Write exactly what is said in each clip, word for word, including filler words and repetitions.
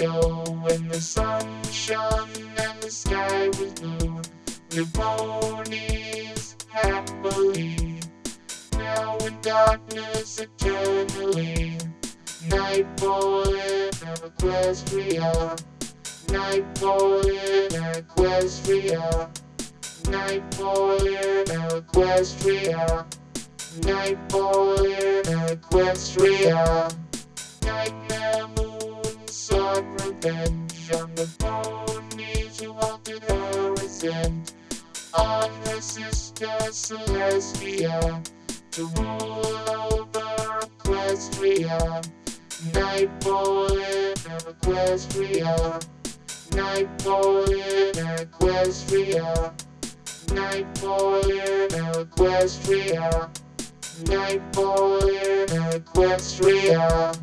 ago, when the sun shone and the sky was blue, the ponies happily, now in darkness eternally. Nightfall in Equestria, nightfall in Equestria, nightfall in Equestria, nightfall in Equestria. Nightmare moon sought revenge on the ponies who halted her ascent, on her sister Celestia, to rule over Equestria. Nightfall in Equestria, nightfall in Equestria, nightfall in Equestria, nightfall in Equestria.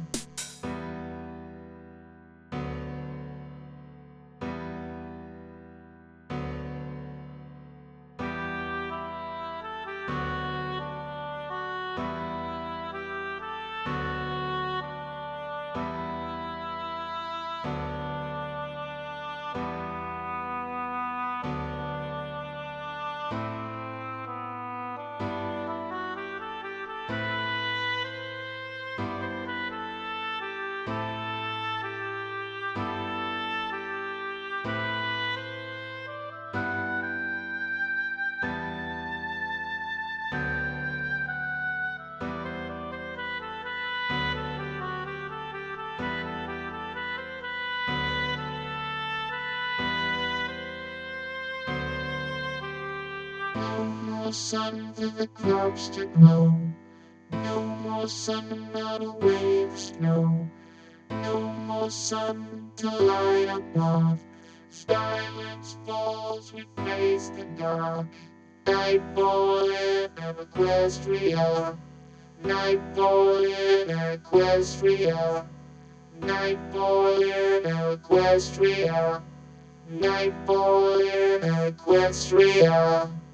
No more sun for the crops to grow, no more sun to melt away the snow, no more sun to light up path. Silence falls, we face the dark. Nightfall in Equestria, nightfall in Equestria, nightfall in Equestria, nightfall in Equestria.